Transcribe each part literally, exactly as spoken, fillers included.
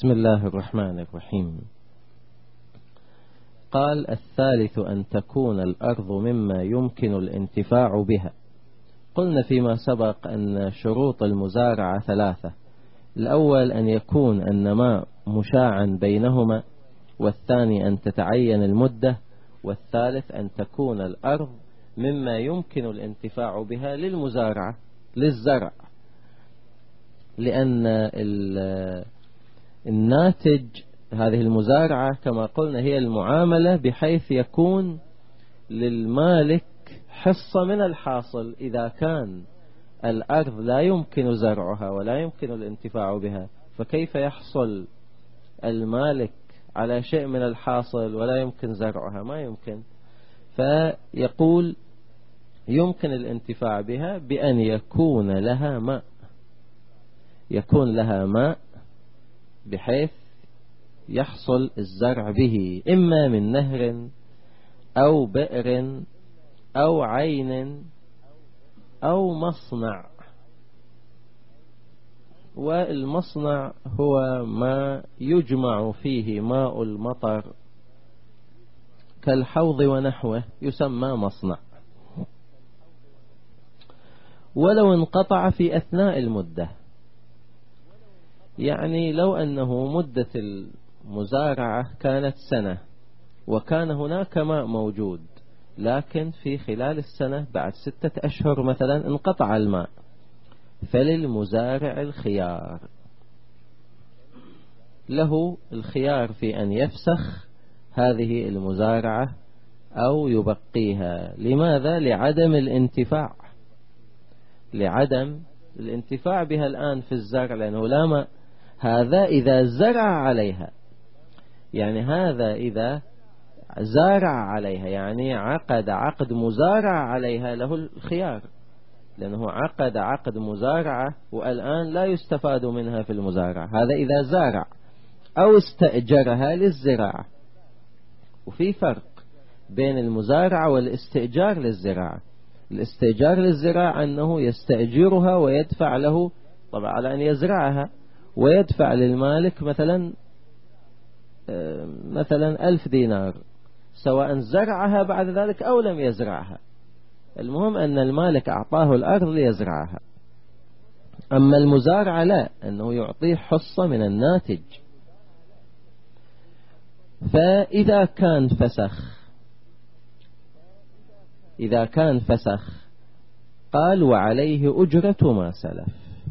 بسم الله الرحمن الرحيم. قال: الثالث أن تكون الأرض مما يمكن الانتفاع بها. قلنا فيما سبق أن شروط المزارعة ثلاثة: الأول أن يكون النماء مشاعا بينهما، والثاني أن تتعين المدة، والثالث أن تكون الأرض مما يمكن الانتفاع بها للمزارعة للزرع، لأن الناتج هذه المزارعة كما قلنا هي المعاملة بحيث يكون للمالك حصة من الحاصل. إذا كان الأرض لا يمكن زرعها ولا يمكن الانتفاع بها، فكيف يحصل المالك على شيء من الحاصل ولا يمكن زرعها؟ ما يمكن. فيقول يمكن الانتفاع بها بأن يكون لها ماء، يكون لها ماء بحيث يحصل الزرع به، إما من نهر أو بئر أو عين أو مصنع. والمصنع هو ما يجمع فيه ماء المطر كالحوض ونحوه، يسمى مصنع. ولو انقطع في أثناء المدة، يعني لو أنه مدة المزارعة كانت سنة وكان هناك ماء موجود، لكن في خلال السنة بعد ستة أشهر مثلا انقطع الماء، فللمزارع الخيار، له الخيار في أن يفسخ هذه المزارعة أو يبقيها. لماذا؟ لعدم الانتفاع لعدم الانتفاع بها الآن في الزرع، لأنه لا ماء. هذا إذا زرع عليها، يعني هذا إذا زارع عليها، يعني عقد عقد مزارع عليها، له الخيار، لأنه عقد عقد مزارعة والآن لا يستفاد منها في المزارعة. هذا إذا زارع أو استأجرها للزراعة. وفي فرق بين المزارعة والاستئجار للزراعة. الاستئجار للزراعة أنه يستأجرها ويدفع له طبعا على أن يزرعها، ويدفع للمالك مثلا مثلا ألف دينار، سواء زرعها بعد ذلك أو لم يزرعها، المهم أن المالك أعطاه الأرض ليزرعها. أما المزارعة لا، أنه يعطيه حصة من الناتج. فإذا كان فسخ إذا كان فسخ قال: وعليه أجرة ما سلف،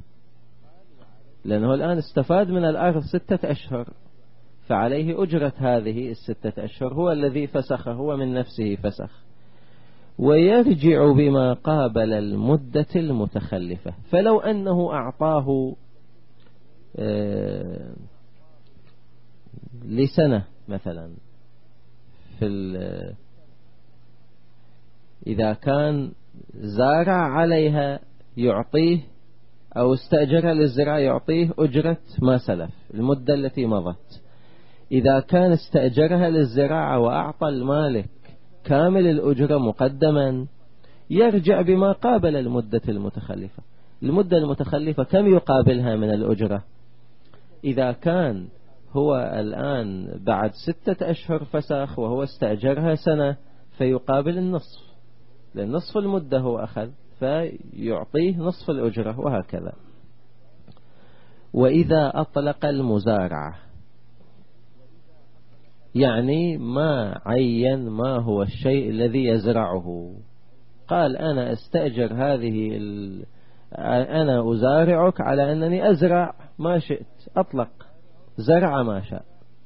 لأنه الآن استفاد من الأرض ستة أشهر، فعليه أجرة هذه الستة أشهر، هو الذي فسخه، هو من نفسه فسخ. ويرجع بما قابل المدة المتخلفة. فلو أنه أعطاه لسنة مثلا، في إذا كان زارع عليها يعطيه، أو استأجرها للزراعة يعطيه أجرة ما سلف المدة التي مضت. إذا كان استأجرها للزراعة وأعطى المالك كامل الأجرة مقدما، يرجع بما قابل المدة المتخلفة. المدة المتخلفة كم يقابلها من الأجرة؟ إذا كان هو الآن بعد ستة أشهر فسخ وهو استأجرها سنة، فيقابل النصف، لأن نصف المدة هو أخذ، فيعطيه نصف الأجرة، وهكذا. وإذا أطلق المزارعة، يعني ما عين ما هو الشيء الذي يزرعه، قال: أنا أستأجر هذه ال... أنا أزارعك على أنني أزرع ما شئت، أطلق، زرع ما شاء،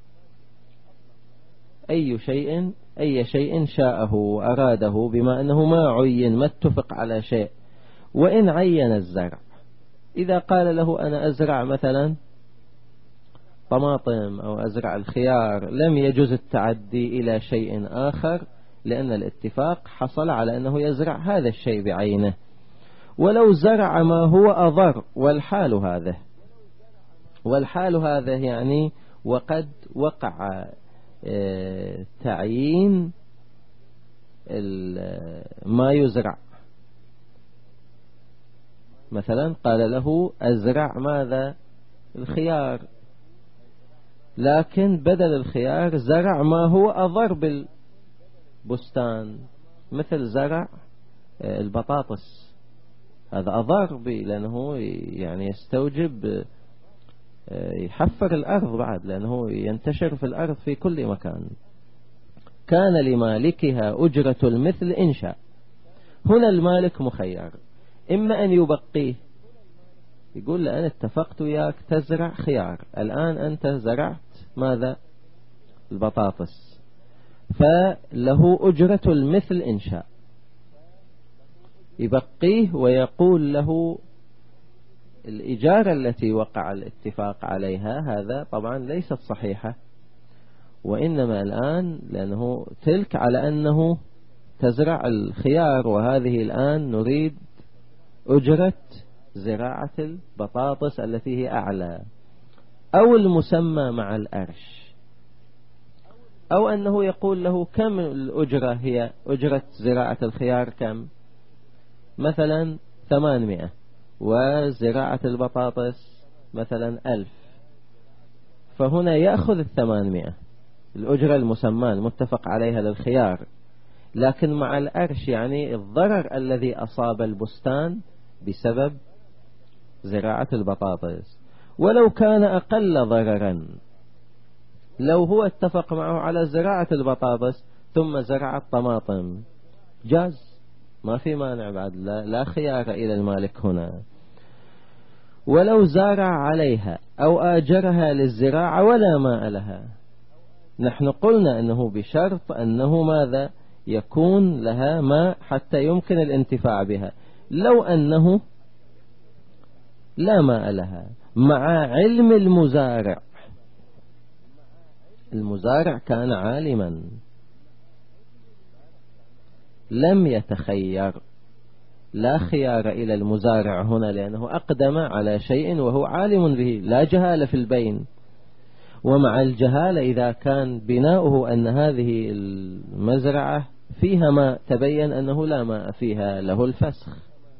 أي شيء أي شيء شاءه وأراده، بما أنه ما عين، ما اتفق على شيء. وإن عين الزرع، إذا قال له أنا أزرع مثلا طماطم أو أزرع الخيار، لم يجوز التعدي إلى شيء آخر، لأن الاتفاق حصل على أنه يزرع هذا الشيء بعينه. ولو زرع ما هو أضر، والحال هذا والحال هذا يعني وقد وقع تعيين ما يزرع. مثلا قال له أزرع ماذا؟ الخيار، لكن بدل الخيار زرع ما هو أضر بالبستان، مثل زرع البطاطس، هذا أضر به لأنه يعني يستوجب يحفر الأرض بعد، لأنه ينتشر في الأرض في كل مكان. كان لمالكها أجرة المثل إن شاء. هنا المالك مخير، إما أن يبقيه، يقول له أنا اتفقت وياك تزرع خيار، الآن أنت زرعت ماذا؟ البطاطس، فله أجرة المثل إن شاء، يبقيه ويقول له الإجارة التي وقع الاتفاق عليها هذا طبعا ليست صحيحة، وإنما الآن لأنه تلك على أنه تزرع الخيار، وهذه الآن نريد أجرة زراعة البطاطس التي هي أعلى، أو المسمى مع الأرش، أو أنه يقول له كم الأجرة، هي أجرة زراعة الخيار كم؟ مثلا ثمانمائة، وزراعة البطاطس مثلا ألف، فهنا يأخذ الثمانمائة الأجرة المسمى المتفق عليها للخيار، لكن مع الأرش يعني الضرر الذي أصاب البستان بسبب زراعة البطاطس. ولو كان أقل ضررا، لو هو اتفق معه على زراعة البطاطس ثم زرع الطماطم جاز، ما في مانع بعد، لا, لا خيار إلى المالك هنا. ولو زارع عليها أو آجرها للزراعة ولا ماء لها، نحن قلنا أنه بشرط أنه ماذا؟ يكون لها ماء حتى يمكن الانتفاع بها. لو أنه لا ماء لها مع علم المزارع، المزارع كان عالما لم يتخير، لا خيار إلى المزارع هنا، لأنه أقدم على شيء وهو عالم به، لا جهالة في البين. ومع الجهالة إذا كان بناؤه أن هذه المزرعة فيها ماء، تبين أنه لا ماء فيها، له الفسخ.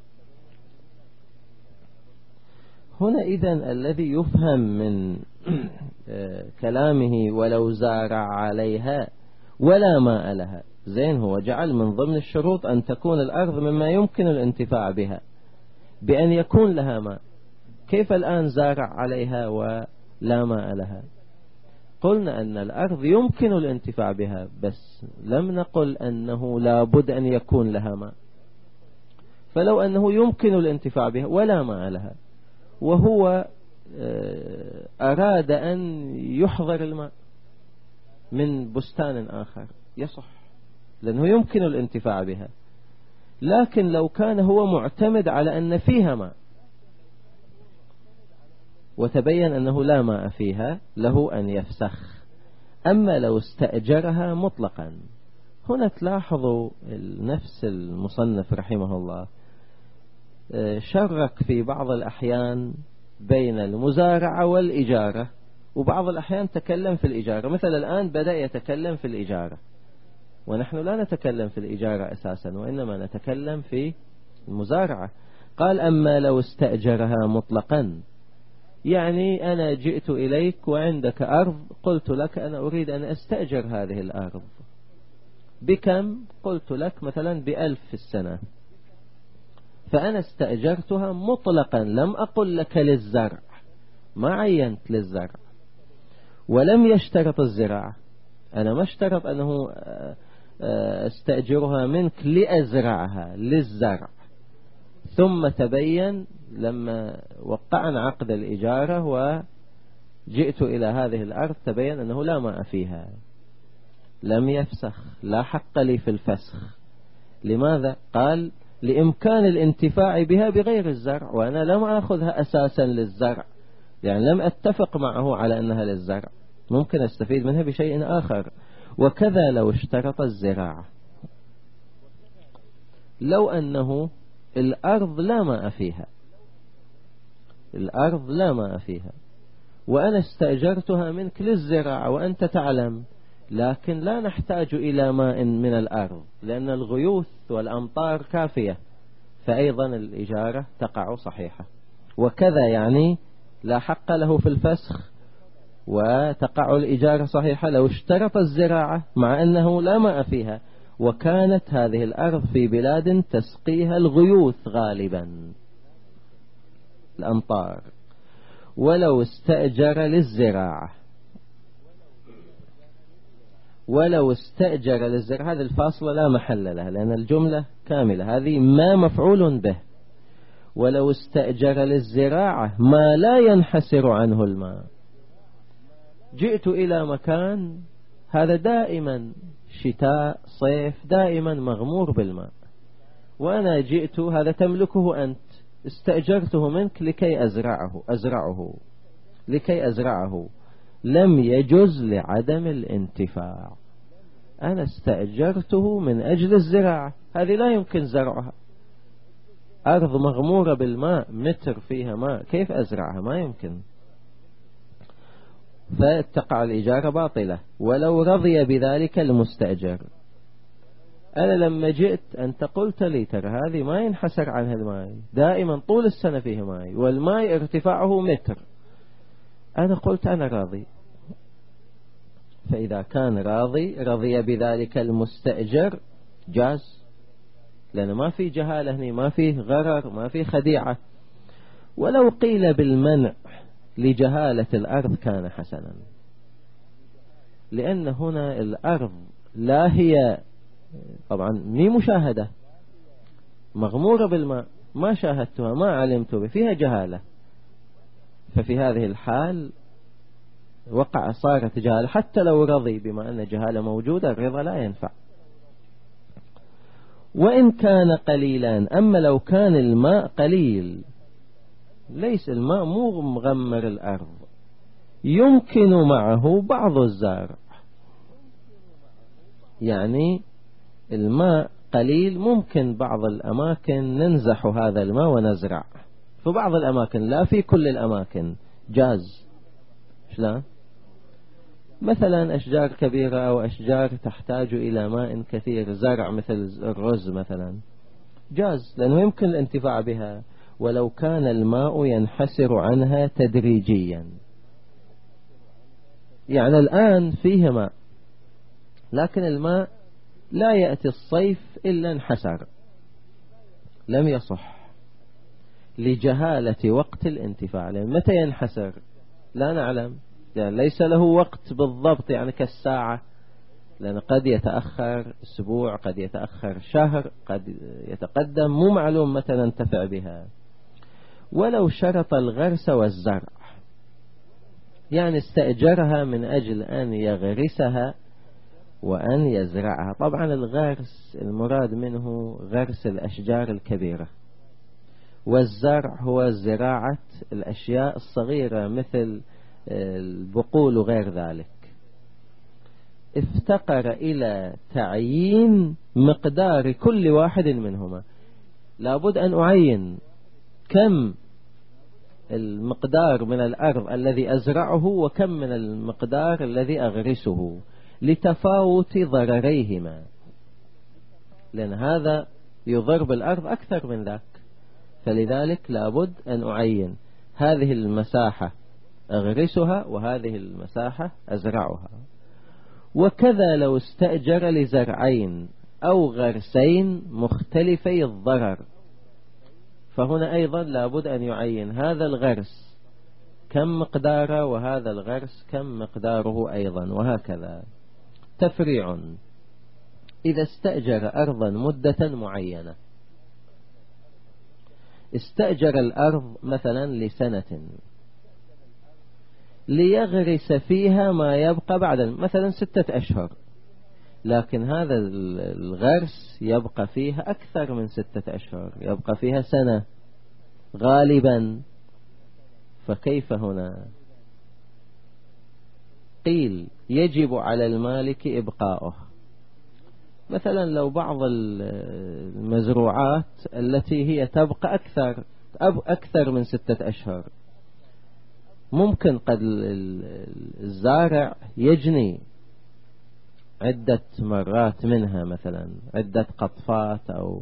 هنا إذن الذي يفهم من كلامه ولو زارع عليها ولا ماء لها، زين هو جعل من ضمن الشروط أن تكون الأرض مما يمكن الانتفاع بها بأن يكون لها ماء. كيف الآن زارع عليها ولا ماء لها؟ قلنا أن الأرض يمكن الانتفاع بها، بس لم نقل أنه لا بد أن يكون لها ماء. فلو أنه يمكن الانتفاع بها ولا ماء لها، وهو أراد أن يحضر الماء من بستان آخر يصح، لأنه يمكن الانتفاع بها. لكن لو كان هو معتمد على أن فيها ماء وتبين أنه لا ماء فيها، له أن يفسخ. أما لو استأجرها مطلقا، هنا تلاحظوا نفس المصنف رحمه الله شرك في بعض الأحيان بين المزارعة والإجارة، وبعض الأحيان تكلم في الإجارة. مثل الآن بدأ يتكلم في الإجارة، ونحن لا نتكلم في الإجارة أساسا، وإنما نتكلم في المزارعة. قال أما لو استأجرها مطلقا، يعني أنا جئت إليك وعندك أرض، قلت لك أنا أريد أن أستأجر هذه الأرض، بكم؟ قلت لك مثلا بألف في السنة، فأنا استأجرتها مطلقا، لم أقل لك للزرع، ما عينت للزرع، ولم يشترط الزراعة. أنا ما اشترط أنه استأجرها منك لأزرعها للزرع. ثم تبين لما وقعنا عقد الإجارة وجئت إلى هذه الأرض، تبين أنه لا ماء فيها، لم يفسخ، لا حق لي في الفسخ. لماذا؟ قال لإمكان الانتفاع بها بغير الزرع، وأنا لم أخذها أساسا للزرع، يعني لم أتفق معه على أنها للزرع، ممكن أستفيد منها بشيء آخر. وكذا لو اشترط الزراعة، لو أنه الأرض لا ماء فيها، الأرض لا ماء فيها، وأنا استأجرتها منك للزراعة وأنت تعلم، لكن لا نحتاج إلى ماء من الأرض لأن الغيوث والأمطار كافية، فأيضا الإجارة تقع صحيحة. وكذا يعني لا حق له في الفسخ، وتقع الإجارة صحيحة لو اشترط الزراعة مع أنه لا ماء فيها، وكانت هذه الأرض في بلاد تسقيها الغيوث غالبا الأمطار، ولو استأجر للزراعة ولو استأجر للزراعة هذه الفاصلة لا محل لها لأن الجملة كاملة، هذه ما مفعول به. ولو استأجر للزراعة ما لا ينحسر عنه الماء، جئت إلى مكان هذا دائما شتاء صيف دائما مغمور بالماء، وأنا جئت هذا تملكه أنت، استأجرته منك لكي أزرعه أزرعه لكي أزرعه لم يجز لعدم الانتفاع. أنا استأجرته من أجل الزراعة، هذه لا يمكن زرعها، أرض مغمورة بالماء متر فيها ماء كيف أزرعها؟ ما يمكن، فتقع الإجارة باطلة. ولو رضي بذلك المستأجر، أنا لما جئت أنت قلت لي ترى هذه ما ينحسر عنها الماء، دائما طول السنة فيها ماء والماء ارتفاعه متر، أنا قلت أنا راضي. فإذا كان راضي رضي بذلك المستأجر جاز، لأن ما في جهالة هنا، ما في غرر، ما في خديعة. ولو قيل بالمنع لجهالة الأرض كان حسنا، لأن هنا الأرض لا هي طبعا مي مشاهدة، مغمورة بالماء، ما شاهدتها ما علمت به، فيها جهالة، ففي هذه الحال وقع صارت جهالة. حتى لو رضي بما أن جهالة موجودة الرضا لا ينفع. وإن كان قليلا، أما لو كان الماء قليل ليس الماء مو مغمر الأرض، يمكن معه بعض الزرع، يعني الماء قليل ممكن بعض الأماكن ننزح هذا الماء ونزرع، في بعض الأماكن لا في كل الأماكن جاز. شلون؟ مثلا أشجار كبيرة أو أشجار تحتاج إلى ماء كثير، زرع مثل الرز مثلا جاز لأنه يمكن الانتفاع بها، ولو كان الماء ينحسر عنها تدريجيا. يعني الآن فيه ماء لكن الماء لا يأتي الصيف إلا انحسر، لم يصح لجهالة وقت الانتفاع. لأن متى ينحسر لا نعلم، يعني ليس له وقت بالضبط يعني كالساعة، لأن قد يتأخر أسبوع، قد يتأخر شهر، قد يتقدم، مو معلوم متى ننتفع بها. ولو شرط الغرس والزرع، يعني استأجرها من أجل أن يغرسها وأن يزرعها. طبعا الغرس المراد منه غرس الأشجار الكبيرة، والزرع هو زراعة الأشياء الصغيرة مثل البقول وغير ذلك. افتقر إلى تعيين مقدار كل واحد منهما، لابد أن أعين كم المقدار من الأرض الذي أزرعه وكم من المقدار الذي أغرسه لتفاوت ضرريهما، لأن هذا يضر بالأرض أكثر من ذاك، فلذلك لابد أن أعين هذه المساحة أغرسها وهذه المساحة أزرعها. وكذا لو استأجر لزرعين أو غرسين مختلفي الضرر، فهنا أيضا لابد أن يعين هذا الغرس كم مقداره وهذا الغرس كم مقداره أيضا، وهكذا. تفريع: إذا استأجر أرضا مدة معينة، استأجر الأرض مثلا لسنة ليغرس فيها ما يبقى بعد مثلا ستة أشهر، لكن هذا الغرس يبقى فيها أكثر من ستة أشهر، يبقى فيها سنة غالبا، فكيف هنا؟ قيل يجب على المالك إبقاؤه. مثلا لو بعض المزروعات التي هي تبقى أكثر أكثر من ستة أشهر، ممكن قد الزارع يجني عدة مرات منها، مثلا عدة قطفات أو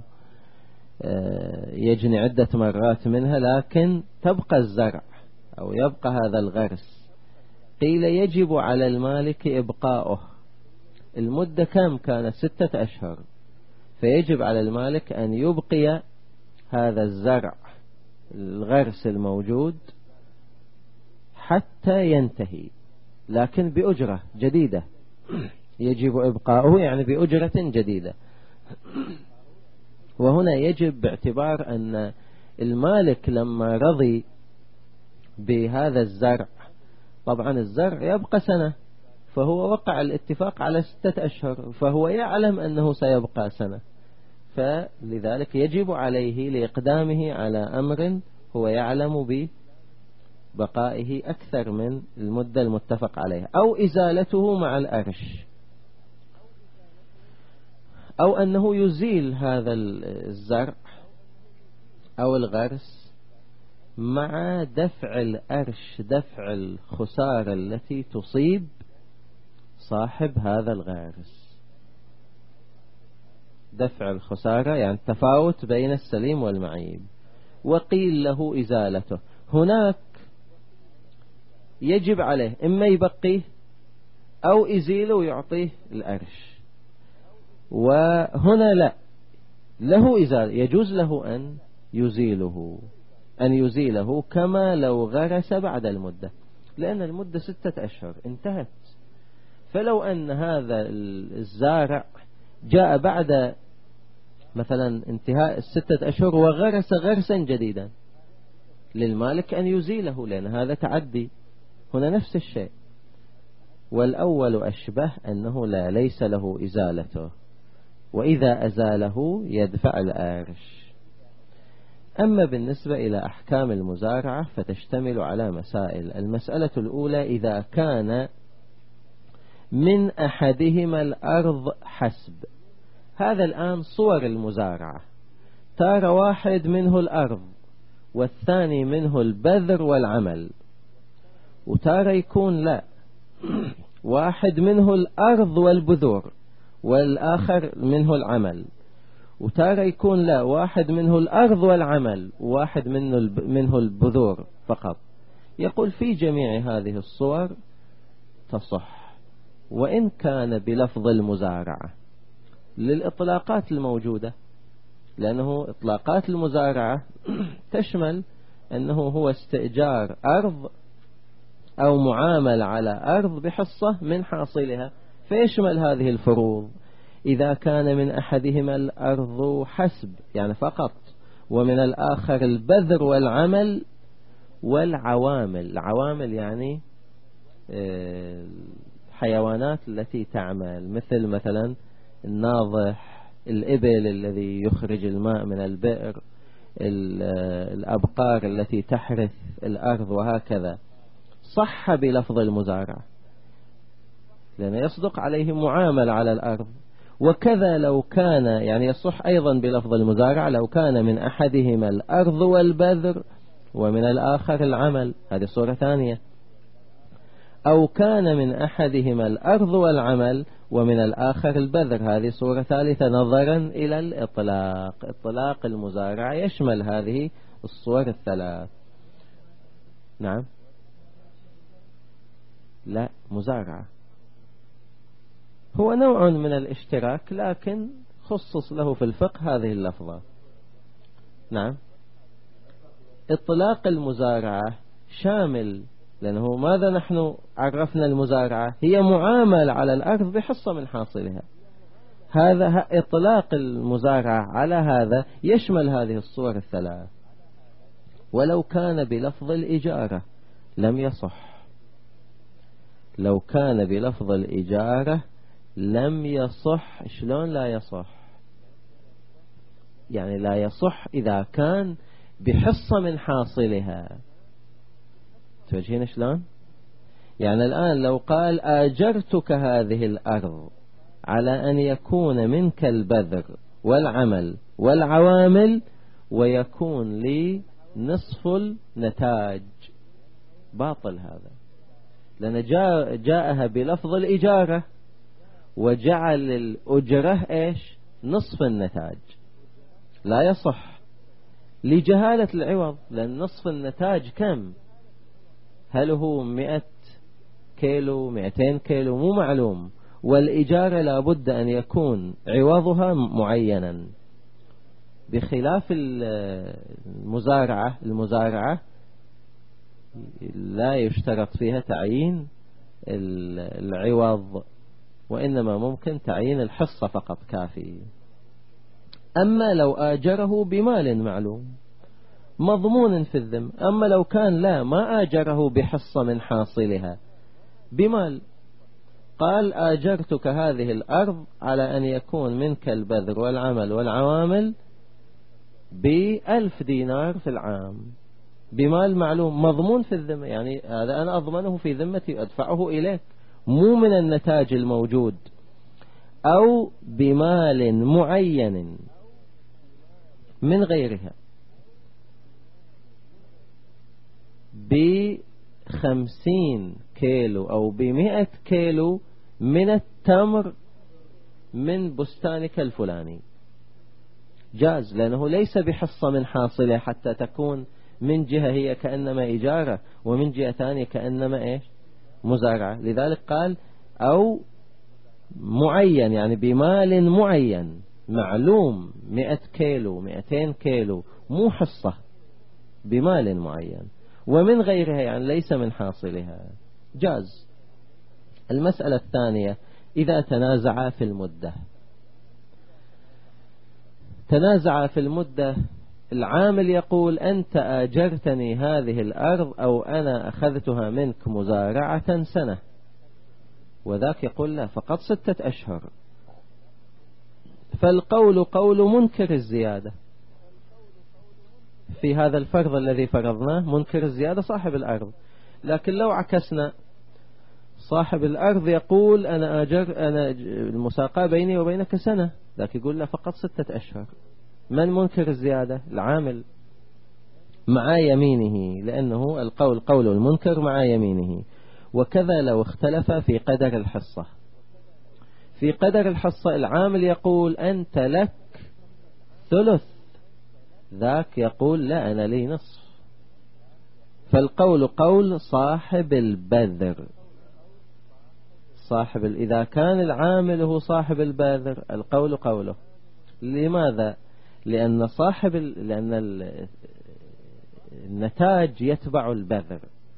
يجني عدة مرات منها، لكن تبقى الزرع أو يبقى هذا الغرس. قيل يجب على المالك إبقاؤه. المدة كم كانت؟ ستة أشهر، فيجب على المالك أن يبقي هذا الزرع الغرس الموجود حتى ينتهي، لكن بأجرة جديدة. يجب إبقاؤه يعني بأجرة جديدة. وهنا يجب باعتبار أن المالك لما رضي بهذا الزرع، طبعا الزرع يبقى سنة، فهو وقع الاتفاق على ستة أشهر، فهو يعلم أنه سيبقى سنة، فلذلك يجب عليه لإقدامه على أمر هو يعلم ببقائه أكثر من المدة المتفق عليها، أو إزالته مع الأرش، أو أنه يزيل هذا الزرع أو الغرس مع دفع الأرش، دفع الخسارة التي تصيب صاحب هذا الغارس. دفع الخسارة يعني التفاوت بين السليم والمعيب. وقيل له إزالته. هناك يجب عليه إما يبقيه أو يزيله ويعطيه الأرش، وهنا لا، له إزالة، يجوز له أن يزيله أن يزيله كما لو غرس بعد المدة، لأن المدة ستة أشهر انتهت. فلو أن هذا الزارع جاء بعد مثلا انتهاء الستة أشهر وغرس غرسا جديدا، للمالك أن يزيله، لأن هذا تعدي. هنا نفس الشيء. والأول أشبه أنه لا ليس له إزالته، وإذا أزاله يدفع الأرش. أما بالنسبة إلى أحكام المزارعة فتشتمل على مسائل. المسألة الأولى: إذا كان من أحدهما الأرض حسب. هذا الآن صور المزارعة، ترى واحد منه الأرض والثاني منه البذر والعمل، وترى يكون لا، واحد منه الأرض والبذور والآخر منه العمل، وترى يكون لا، واحد منه الأرض والعمل وواحد منه منه البذور فقط. يقول في جميع هذه الصور تصح، وإن كان بلفظ المزارعة للإطلاقات الموجودة، لأنه إطلاقات المزارعة تشمل أنه هو استئجار أرض أو معامل على أرض بحصة من حاصلها، فيشمل هذه الفروض. إذا كان من أحدهما الأرض حسب يعني فقط، ومن الآخر البذر والعمل والعوامل. العوامل يعني الحيوانات التي تعمل، مثل مثلا الناضح، الإبل الذي يخرج الماء من البئر، الأبقار التي تحرث الأرض، وهكذا. صح بلفظ المزارعة لأنه يصدق عليه معامل على الأرض. وكذا لو كان، يعني يصح أيضا بلفظ المزارعة لو كان من أحدهما الأرض والبذر ومن الآخر العمل، هذه صورة ثانية. أو كان من أحدهما الأرض والعمل ومن الآخر البذر، هذه صورة ثالثة، نظرا إلى الإطلاق. إطلاق المزارعة يشمل هذه الصور الثلاث. نعم، لا، مزارعة هو نوع من الاشتراك، لكن خصص له في الفقه هذه اللفظة. نعم، إطلاق المزارعة شامل، لأنه ماذا نحن عرفنا المزارعة؟ هي معامل على الأرض بحصة من حاصلها. هذا إطلاق المزارعة على هذا يشمل هذه الصور الثلاث. ولو كان بلفظ الإجارة لم يصح. لو كان بلفظ الإجارة لم يصح. شلون لا يصح؟ يعني لا يصح إذا كان بحصة من حاصلها. توجهين شلون؟ يعني الآن لو قال آجرتك هذه الأرض على أن يكون منك البذر والعمل والعوامل ويكون لي نصف النتاج، باطل هذا، لأن جاء جاءها بلفظ الإجارة وجعل الأجرة إيش؟ نصف النتاج. لا يصح لجهالة العوض، لأن نصف النتاج كم؟ هل هو مئة كيلو مئتين كيلو مو معلوم، والإجارة لابد أن يكون عوضها معينا، بخلاف المزارعة. المزارعة لا يشترط فيها تعيين العوض، وإنما ممكن تعيين الحصة فقط كافي. أما لو آجره بمال معلوم مضمون في الذم، أما لو كان لا ما آجره بحصة من حاصلها بمال، قال آجرتك هذه الأرض على أن يكون منك البذر والعمل والعوامل بألف دينار في العام بمال معلوم مضمون في الذمة، يعني هذا أنا أضمنه في ذمتي أدفعه إليك، مو من النتاج الموجود. أو بمال معين من غيرها بخمسين كيلو أو بمئة كيلو من التمر من بستانك الفلاني، جاز، لأنه ليس بحصة من حاصله، حتى تكون من جهة هي كأنما إجارة، ومن جهة ثانية كأنما إيش مزارعة. لذلك قال أو معين، يعني بمال معين معلوم، مئة كيلو مئتين كيلو، مو حصة، بمال معين. ومن غيرها يعني ليس من حاصلها، جاز. المسألة الثانية إذا تنازع في المدة. تنازع في المدة، العامل يقول أنت آجرتني هذه الأرض أو أنا أخذتها منك مزارعة سنة، وذاك يقول لا فقط ستة أشهر، فالقول قول منكر الزيادة في هذا الفرض الذي فرضناه، منكر الزيادة صاحب الأرض. لكن لو عكسنا، صاحب الأرض يقول أنا أجر أنا المساقاة بيني وبينك سنة، ذاك يقول لا فقط ستة أشهر. من منكر الزيادة؟ العامل مع يمينه، لأنه القول قول المنكر مع يمينه. وكذا لو اختلف في قدر الحصة. في قدر الحصة العامل يقول أنت لك ثلث، ذاك يقول لا أنا لي نصف. فالقول قول صاحب البذر. صاحب إذا كان العامل هو صاحب البذر القول قوله. لماذا؟ لأن صاحب ال... لأن ال... النتاج يتبع البذر،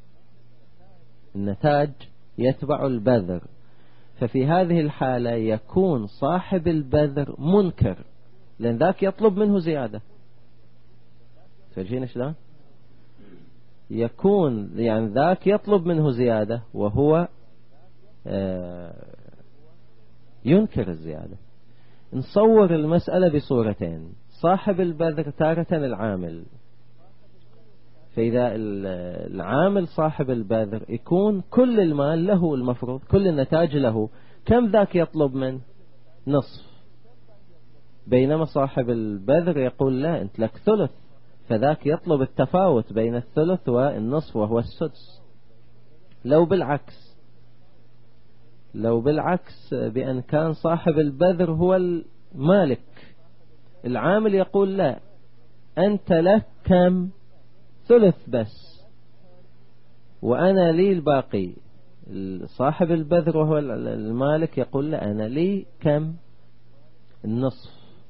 النتاج يتبع البذر. ففي هذه الحالة يكون صاحب البذر منكر، لأن ذاك يطلب منه زيادة. تفرجين شلون؟ يكون يعني ذاك يطلب منه زيادة وهو ينكر الزيادة. نصور المسألة بصورتين. صاحب البذر تارة العامل، فإذا العامل صاحب البذر يكون كل المال له، المفروض كل النتاج له، كم ذاك يطلب من نصف، بينما صاحب البذر يقول لا أنت لك ثلث، فذاك يطلب التفاوت بين الثلث والنصف وهو السدس. لو بالعكس لو بالعكس بأن كان صاحب البذر هو المالك، العامل يقول لا أنت لك كم ثلث بس وأنا لي الباقي. صاحب البذر وهو المالك يقول لا أنا لي كم النصف.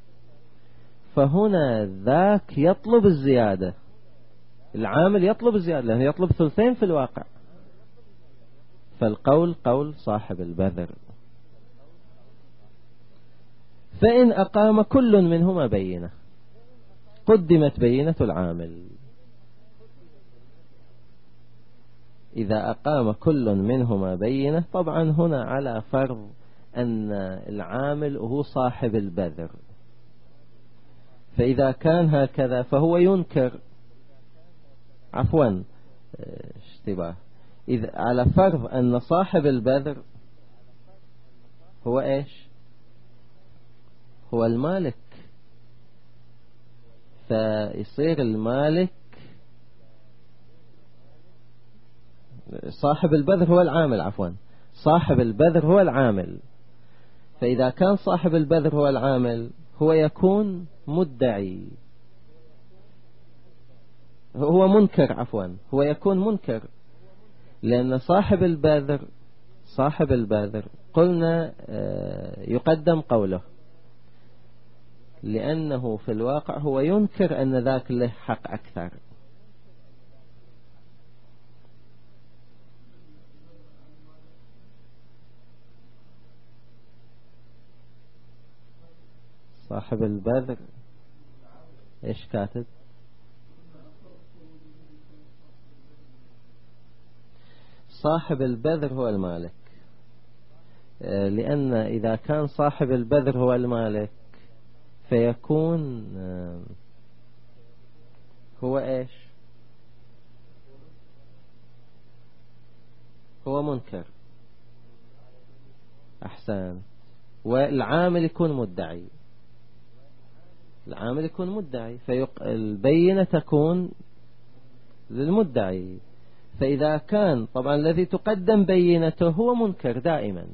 فهنا ذاك يطلب الزيادة، العامل يطلب الزيادة لأنه يطلب ثلثين في الواقع. فالقول قول صاحب البذر. فإن أقام كل منهما بينة قدمت بينة العامل. إذا أقام كل منهما بينة، طبعا هنا على فرض أن العامل هو صاحب البذر، فإذا كان هكذا فهو ينكر، عفوا اشتباه، إذا على فرض أن صاحب البذر هو إيش؟ هو المالك، فيصير المالك صاحب البذر هو العامل، عفوا صاحب البذر هو العامل. فإذا كان صاحب البذر هو العامل هو يكون مدعي، هو منكر، عفوا هو يكون منكر، لأن صاحب البذر صاحب البذر قلنا يقدم قوله، لأنه في الواقع هو ينكر أن ذاك له حق أكثر. صاحب البذر إيش كاتب؟ صاحب البذر هو المالك، لأن إذا كان صاحب البذر هو المالك فيكون هو إيش؟ هو منكر. أحسن. والعامل يكون مدعي، العامل يكون مدعي فالبينة تكون للمدعي. فإذا كان طبعا الذي تقدم بينته هو منكر دائما،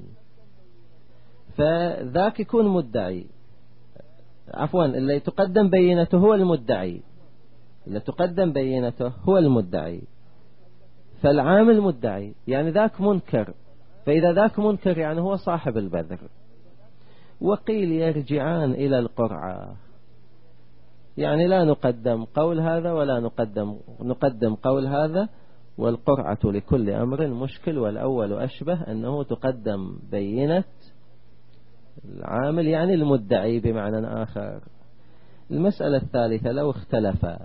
فذاك يكون مدعي. عفوا، اللي تقدم بينته هو المدعي، اللي تقدم بينته هو المدعي، فالعامل مدعي، يعني ذاك منكر. فإذا ذاك منكر يعني هو صاحب البذر. وقيل يرجعان إلى القرعة، يعني لا نقدم قول هذا ولا نقدم نقدم قول هذا، والقرعة لكل أمر مشكل، والأول أشبه أنه تقدم بينة العامل يعني المدعي بمعنى آخر. المسألة الثالثة، لو اختلفا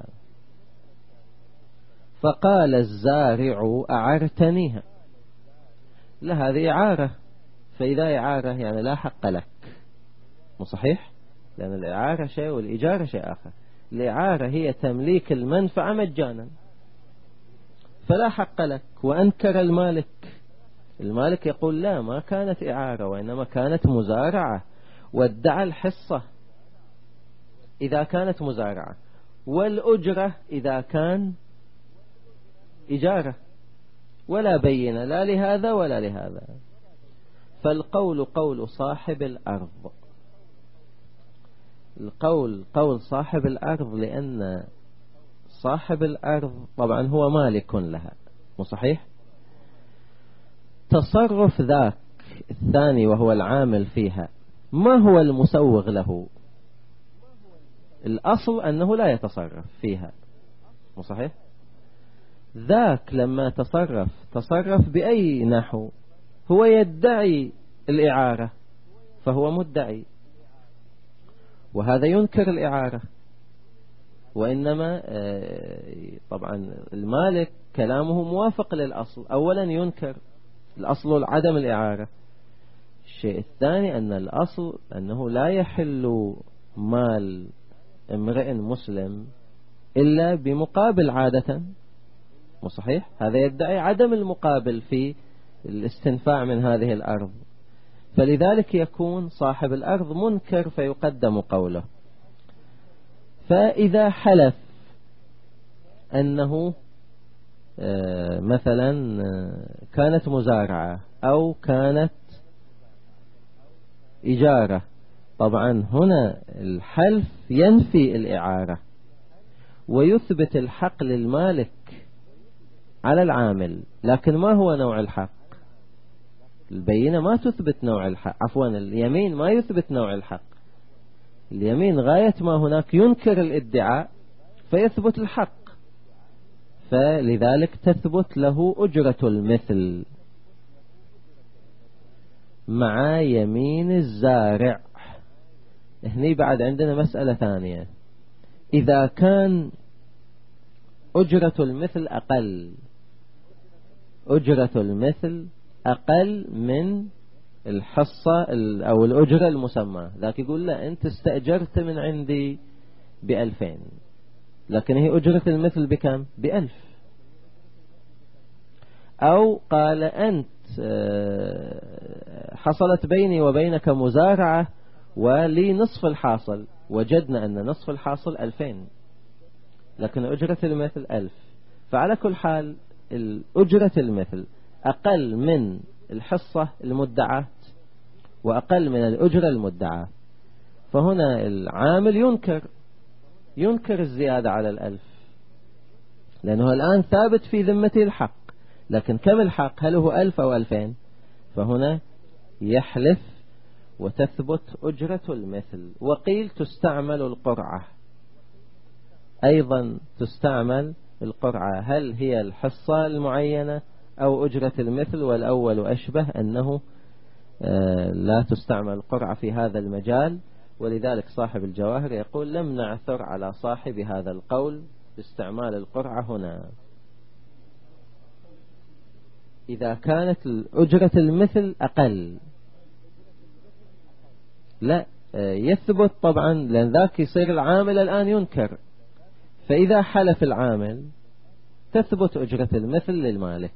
فقال الزارع أعرتنيها، لا هذه إعارة، فإذا إعارة يعني لا حق لك، مو صحيح؟ لأن الإعارة شيء والإجارة شيء آخر. الإعارة هي تمليك المنفعة مجانا، فلا حق لك. وأنكر المالك، المالك يقول لا ما كانت إعارة وإنما كانت مزارعة، وادعى الحصة إذا كانت مزارعة، والأجرة إذا كان إجارة، ولا بينة لا لهذا ولا لهذا. فالقول قول صاحب الأرض، القول قول صاحب الأرض، لأن صاحب الأرض طبعا هو مالك لها، مو صحيح؟ تصرف ذاك الثاني وهو العامل فيها ما هو المسوغ له؟ الأصل أنه لا يتصرف فيها، مو صحيح؟ ذاك لما تصرف تصرف بأي نحو؟ هو يدعي الإعارة فهو مدعي، وهذا ينكر الإعارة. وإنما طبعا المالك كلامه موافق للأصل، أولا ينكر الأصل عدم الإعارة. الشيء الثاني أن الأصل أنه لا يحل مال امرئ مسلم إلا بمقابل عادة، مو صحيح؟ هذا يدعي عدم المقابل في الاستنفاع من هذه الأرض، فلذلك يكون صاحب الأرض منكر فيقدم قوله. فإذا حلف أنه مثلا كانت مزارعة أو كانت إجارة، طبعا هنا الحلف ينفي الإعارة ويثبت الحق للمالك على العامل، لكن ما هو نوع الحق؟ البينة ما تثبت نوع الحق، عفوا اليمين ما يثبت نوع الحق. اليمين غاية ما هناك ينكر الادعاء فيثبت الحق، فلذلك تثبت له أجرة المثل مع يمين الزارع. هني بعد عندنا مسألة ثانية، إذا كان أجرة المثل أقل، أجرة المثل أقل من الحصة أو الأجرة المسمى، ذاك يقول لا أنت استأجرت من عندي بألفين، لكن هي أجرة المثل بكم؟ بألف. أو قال أنت حصلت بيني وبينك مزارعة ولي نصف الحاصل، وجدنا أن نصف الحاصل ألفين لكن أجرة المثل ألف. فعلى كل حال الأجرة المثل أقل من الحصة المدعاة وأقل من الأجرة المدعاة، فهنا العامل ينكر ينكر الزيادة على الألف، لأنه الآن ثابت في ذمته الحق، لكن كم الحق؟ هل هو ألف أو ألفين؟ فهنا يحلف وتثبت أجرة المثل. وقيل تستعمل القرعة، أيضا تستعمل القرعة، هل هي الحصة المعينة أو أجرة المثل؟ والأول أشبه أنه لا تستعمل القرعة في هذا المجال، ولذلك صاحب الجواهر يقول لم نعثر على صاحب هذا القول باستعمال القرعة هنا. إذا كانت أجرة المثل أقل لا يثبت طبعا، لأن ذاك يصير العامل الآن ينكر، فإذا حلف العامل تثبت أجرة المثل للمالك.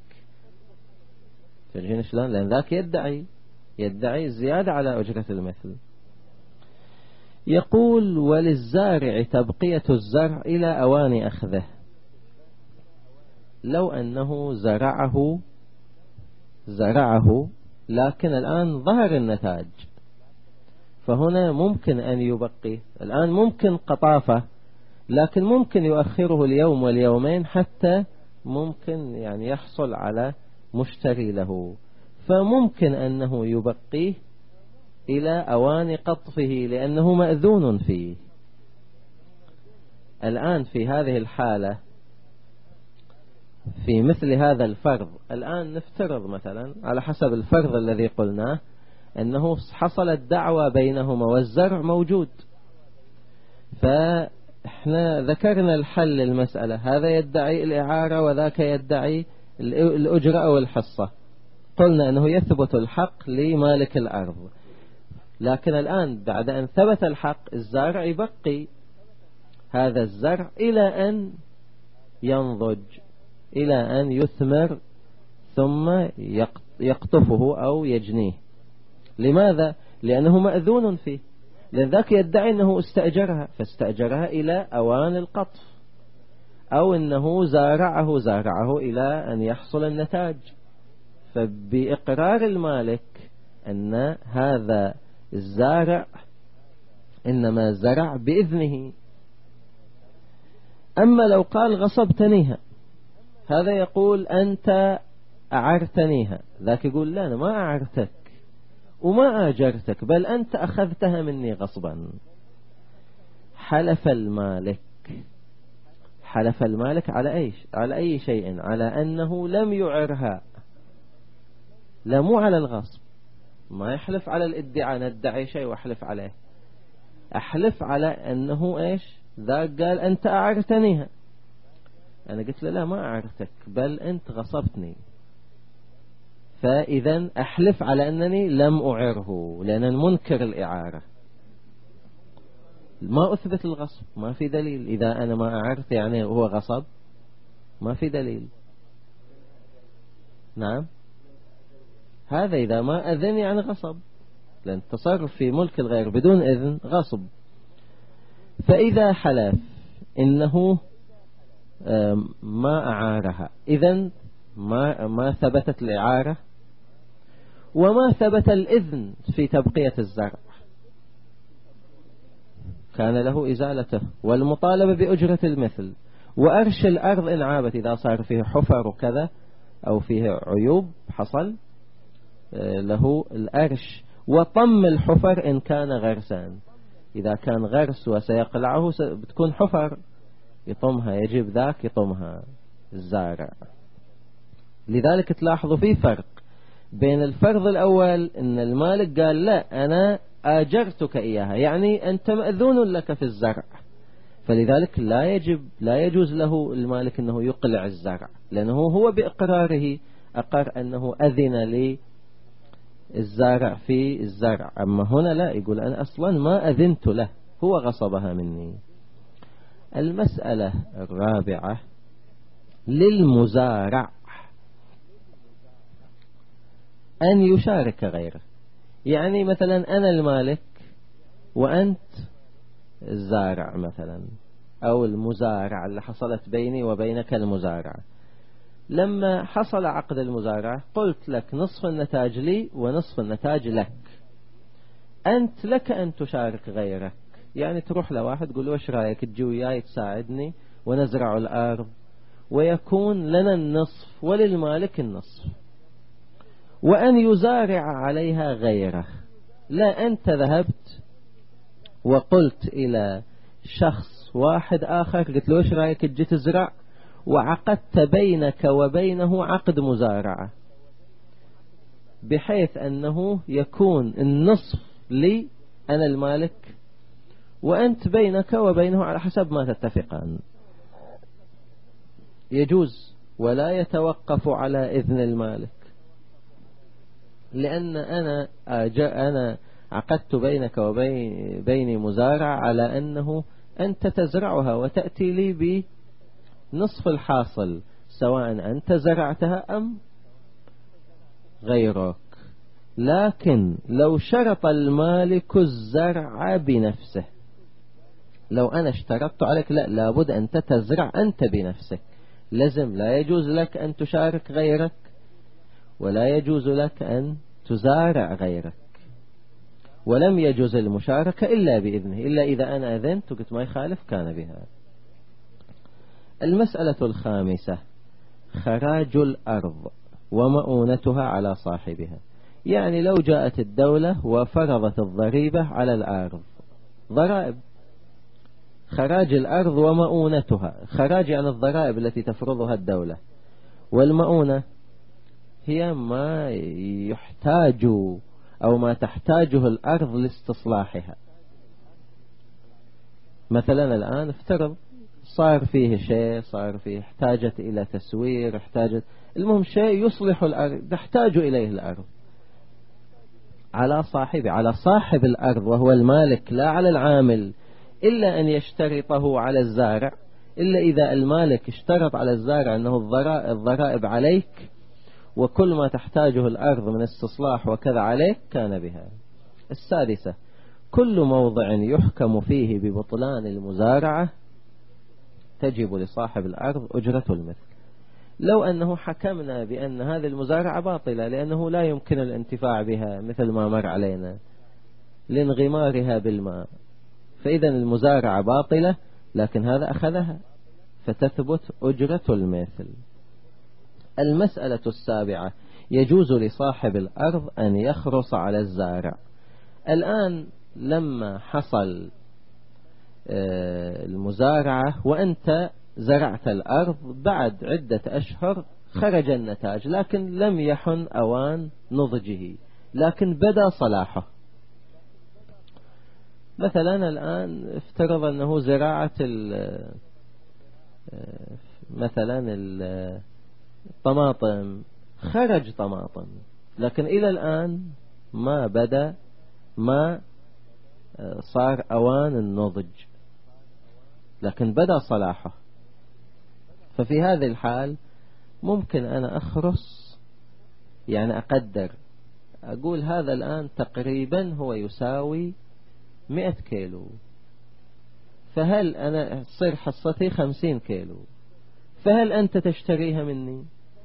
تجين شلون؟ لأن ذاك يدعي يدعي الزيادة على أجرة المثل. يقول وللزارع تبقية الزرع إلى أوان أخذه. لو أنه زرعه زرعه لكن الآن ظهر النتاج، فهنا ممكن أن يبقي. الآن ممكن قطافة، لكن ممكن يؤخره اليوم واليومين حتى ممكن يعني يحصل على مشتري له، فممكن أنه يبقيه إلى أوان قطفه لأنه مأذون فيه. الآن في هذه الحالة في مثل هذا الفرض، الآن نفترض مثلا على حسب الفرض الذي قلناه أنه حصلت دعوة بينهما والزرع موجود، فإحنا ذكرنا الحل للمسألة، هذا يدعي الإعارة وذاك يدعي الأجرة أو الحصة. قلنا أنه يثبت الحق لمالك الأرض، لكن الآن بعد أن ثبت الحق الزارع يبقي هذا الزرع إلى أن ينضج، إلى أن يثمر ثم يقطفه أو يجنيه. لماذا؟ لأنه مأذون فيه، لأن ذاك يدعي أنه استأجرها فاستأجرها إلى أوان القطف، أو أنه زارعه زارعه إلى أن يحصل النتاج. فبإقرار المالك أن هذا الزارع إنما زرع بإذنه. أما لو قال غصبتنيها، هذا يقول أنت أعرتنيها، ذاك يقول لا أنا ما أعرتك وما آجرتك، بل أنت أخذتها مني غصبا. حلف المالك حلف المالك على أي على أي شيء؟ على أنه لم يعرها، لا مو على الغصب. ما يحلف على الادعاء ندعي شيء وأحلف عليه، أحلف على أنه إيش؟ ذاك قال أنت أعرتنيها، أنا قلت له لا ما أعرتك بل أنت غصبتني، فإذا أحلف على أنني لم أعره لأن منكر الإعارة، ما أثبت الغصب، ما في دليل. إذا أنا ما أعرت يعني هو غصب، ما في دليل. نعم، هذا إذا ما أذن يعني غصب، لأن التصرف في ملك الغير بدون إذن غصب. فإذا حلف إنه ما أعارها، إذن ما ما ثبتت الإعارة وما ثبت الإذن في تبقية الزرع، كان له إزالته والمطالبة بأجرة المثل، وأرش الأرض إن عابت، إذا صار فيه حفر وكذا أو فيه عيوب حصل له الأرش، وطم الحفر إن كان غرسان، إذا كان غرس وسيقلعه بتكون حفر يطمها، يجب ذاك يطمها الزارع. لذلك تلاحظوا في فرق بين الفرض الأول إن المالك قال لا أنا آجرتك إياها، يعني أنت مأذون لك في الزرع، فلذلك لا يجب لا يجوز له المالك أنه يقلع الزرع، لأنه هو بإقراره أقر أنه أذن لي الزارع في الزرع. أما هنا لا، يقول أنا أصلا ما أذنت له، هو غصبها مني. المسألة الرابعة للمزارع أن يشارك غيره، يعني مثلا أنا المالك وأنت الزارع مثلا، أو المزارع اللي حصلت بيني وبينك المزارع. لما حصل عقد المزارعة قلت لك نصف النتاج لي ونصف النتاج لك، أنت لك أن تشارك غيرك، يعني تروح لواحد تقول له وش رأيك تجي وياي تساعدني ونزرع الأرض، ويكون لنا النصف وللمالك النصف. وأن يزارع عليها غيره. لا أنت ذهبت وقلت إلى شخص واحد آخر، قلت له إيش رأيك تجي تزرع، وعقدت بينك وبينه عقد مزارعة بحيث أنه يكون النصف لي أنا المالك، وأنت بينك وبينه على حسب ما تتفقان. يجوز ولا يتوقف على إذن المالك، لأن أنا أنا عقدت بينك وبيني مزارع على أنه أنت تزرعها وتأتي لي بنصف الحاصل، سواء أنت زرعتها أم غيرك. لكن لو شرط المالك الزرع بنفسه، لو أنا اشترطت عليك لا لابد أنت تزرع أنت بنفسك، لازم، لا يجوز لك أن تشارك غيرك، ولا يجوز لك أن تزارع غيرك، ولم يجوز المشاركة إلا بإذنه، إلا إذا أنا أذنت وقلت ما يخالف كان بها. المسألة الخامسة خراج الأرض ومؤونتها على صاحبها. يعني لو جاءت الدولة وفرضت الضريبة على الأرض، ضرائب، خراج الأرض ومؤونتها، خراج عن الضرائب التي تفرضها الدولة، والمؤونة هي ما يحتاج أو ما تحتاجه الأرض لاستصلاحها. مثلا الآن افترض صار فيه شيء، صار فيه احتاجت إلى تسوير، احتاجت، المهم شيء يصلح الأرض تحتاج إليه الأرض، على صاحبه، على صاحب الأرض وهو المالك، لا على العامل، إلا أن يشترطه على الزارع، إلا إذا المالك اشترط على الزارع أنه الضرائب عليك وكل ما تحتاجه الأرض من استصلاح وكذا عليك كان بها. السادسة كل موضع يحكم فيه ببطلان المزارعة تجب لصاحب الأرض أجرة المثل. لو أنه حكمنا بأن هذه المزارعة باطلة لأنه لا يمكن الانتفاع بها مثل ما مر علينا لانغمارها بالماء، فإذا المزارعة باطلة، لكن هذا أخذها فتثبت أجرة المثل. المسألة السابعة يجوز لصاحب الأرض أن يخرص على الزارع. الآن لما حصل المزارعة وأنت زرعت الأرض، بعد عدة أشهر خرج النتاج، لكن لم يحن أوان نضجه، لكن بدا صلاحه. مثلا الآن افترض أنه زراعة مثلا الطماطم، خرج طماطم، لكن إلى الآن ما بدا، ما صار أوان النضج، لكن بدا صلاحه. ففي هذه الحال ممكن أنا أخرص، يعني أقدر، أقول هذا الآن تقريبا هو يساوي مئة كيلو، فهل أنا تصير حصتي خمسين كيلو، فهل أنت تشتريها مني؟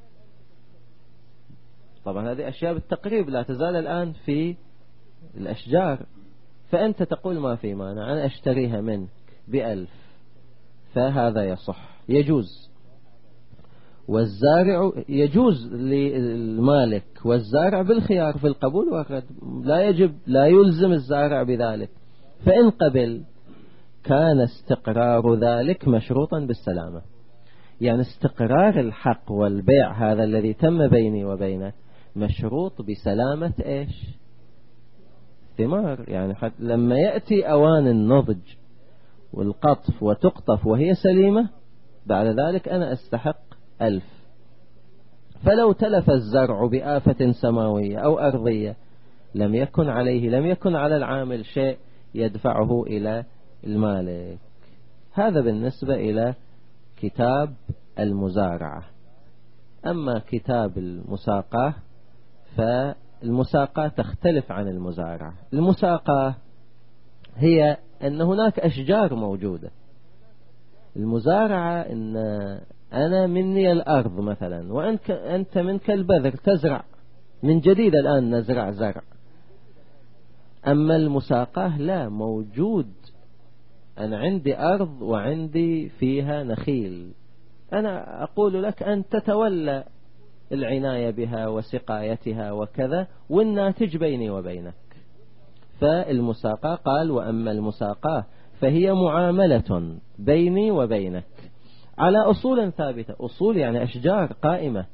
طبعا هذه أشياء بالتقريب لا تزال الآن في الأشجار، فأنت تقول ما في مانع أنا أشتريها منك بألف، فهذا يصح، يجوز. والزارع يجوز للمالك والزارع بالخيار في القبول والرد، لا يجب، لا يلزم الزارع بذلك، فإن قبل كان استقرار ذلك مشروطا بالسلامة. يعني استقرار الحق والبيع هذا الذي تم بيني وبينك مشروط بسلامة إيش؟ ثمار. يعني حتى لما يأتي أوان النضج والقطف وتقطف وهي سليمة، بعد ذلك أنا أستحق ألف. فلو تلف الزرع بآفة سماوية أو أرضية لم يكن عليه، لم يكن على العامل شيء يدفعه إلى المالك. هذا بالنسبة إلى كتاب المزارعة. أما كتاب المساقاة فالمساقاة تختلف عن المزارعة. المساقاة هي أن هناك أشجار موجودة، المزارعة إن أنا مني الأرض مثلا وأنت منك البذر تزرع من جديد، الآن نزرع زرع. أما المساقاة لا، موجود، أنا عندي أرض وعندي فيها نخيل، أنا أقول لك أن تتولى العناية بها وسقايتها وكذا، والناتج بيني وبينك. فالمساقاة قال وأما المساقاة فهي معاملة بيني وبينك على أصول ثابتة. أصول يعني أشجار قائمة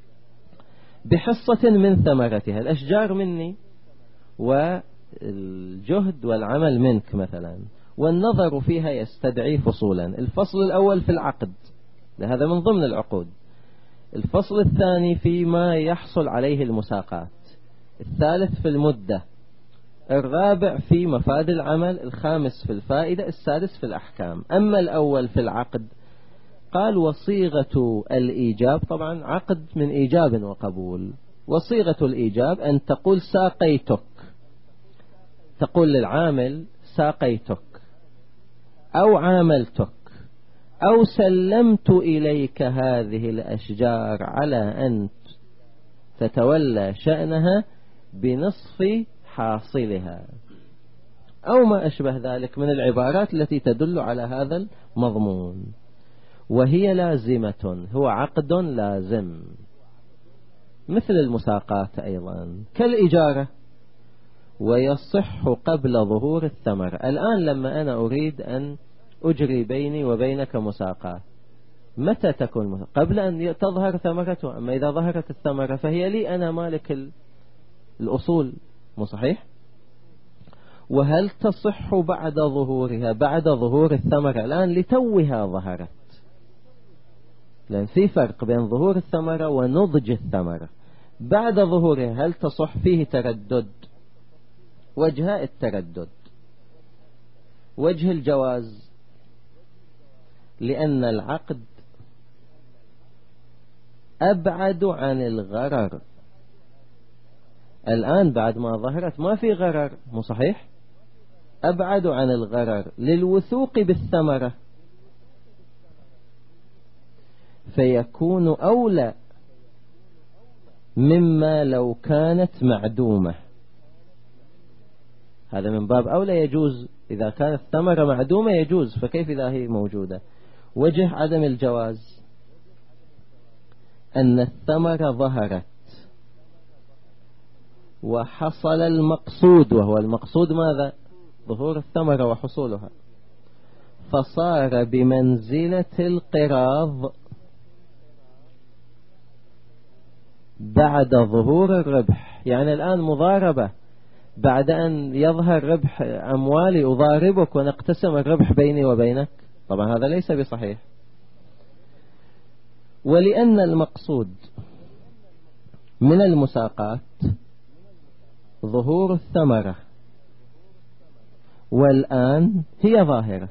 بحصة من ثمرتها، الأشجار مني والجهد والعمل منك مثلا، والنظر فيها يستدعي فصولا. الفصل الأول في العقد، هذا من ضمن العقود. الفصل الثاني فيما يحصل عليه المساقات. الثالث في المدة. الرابع في مفاد العمل. الخامس في الفائدة. السادس في الأحكام. أما الأول في العقد قال وصيغة الإيجاب، طبعا عقد من إيجاب وقبول. وصيغة الإيجاب أن تقول ساقيتك، تقول للعامل ساقيتك أو عاملتك أو سلمت إليك هذه الأشجار على أن تتولى شأنها بنصف حاصلها، أو ما أشبه ذلك من العبارات التي تدل على هذا المضمون. وهي لازمة، هو عقد لازم مثل المساقات أيضا كالإجارة، ويصح قبل ظهور الثمر. الآن لما أنا أريد أن أجري بيني وبينك مساقات، متى تكون؟ قبل أن تظهر ثمرته. أما إذا ظهرت الثمرة فهي لي أنا مالك الأصول، مو صحيح؟ وهل تصح بعد ظهورها؟ بعد ظهور الثمرة الآن لتوها ظهرت، لأن في فرق بين ظهور الثمرة ونضج الثمرة. بعد ظهورها هل تصح؟ فيه تردد. وجه التردد وجه الجواز، لأن العقد أبعد عن الغرر. الآن بعد ما ظهرت ما في غرر، مو صحيح؟ أبعد عن الغرر للوثوق بالثمرة، فيكون أولى مما لو كانت معدومة. هذا من باب أولى يجوز، إذا كانت الثمرة معدومة يجوز، فكيف إذا هي موجودة؟ وجه عدم الجواز أن الثمرة ظهرت وحصل المقصود، وهو المقصود ماذا؟ ظهور الثمرة وحصولها، فصار بمنزلة القراض بعد ظهور الربح. يعني الآن مضاربة، بعد أن يظهر ربح أموالي أضاربك ونقتسم الربح بيني وبينك، طبعا هذا ليس بصحيح. ولأن المقصود من المساقات ظهور الثمرة، والآن هي ظاهرة،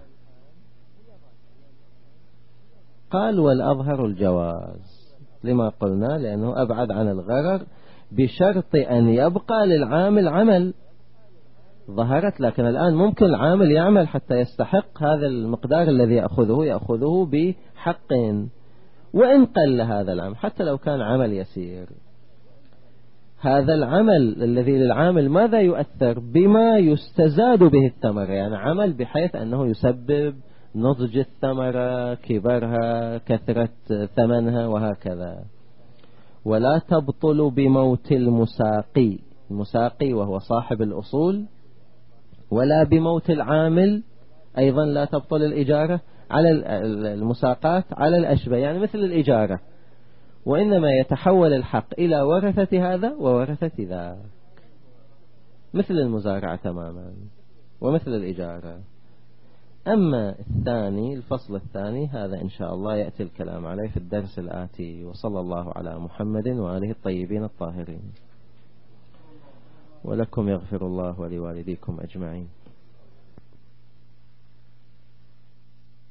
قال والأظهر الجواز، لما قلنا لأنه أبعد عن الغرر، بشرط أن يبقى للعامل عمل. ظهرت، لكن الآن ممكن العامل يعمل حتى يستحق هذا المقدار الذي يأخذه يأخذه بحق، وإن قل هذا العمل حتى لو كان عمل يسير. هذا العمل الذي للعامل ماذا يؤثر؟ بما يستزاد به الثمرة، يعني عمل بحيث أنه يسبب نضج الثمرة، كبرها، كثرة ثمنها، وهكذا. ولا تبطل بموت المساقي، المساقي وهو صاحب الأصول، ولا بموت العامل أيضا لا تبطل الإجارة على المساقات على الأشبه، يعني مثل الإجارة، وإنما يتحول الحق إلى ورثة هذا وورثة ذاك، مثل المزارعة تماما ومثل الإجارة. أما الثاني، الفصل الثاني، هذا إن شاء الله يأتي الكلام عليه في الدرس الآتي. وصلى الله على محمد وآله الطيبين الطاهرين. ولكم يغفر الله ولوالديكم أجمعين.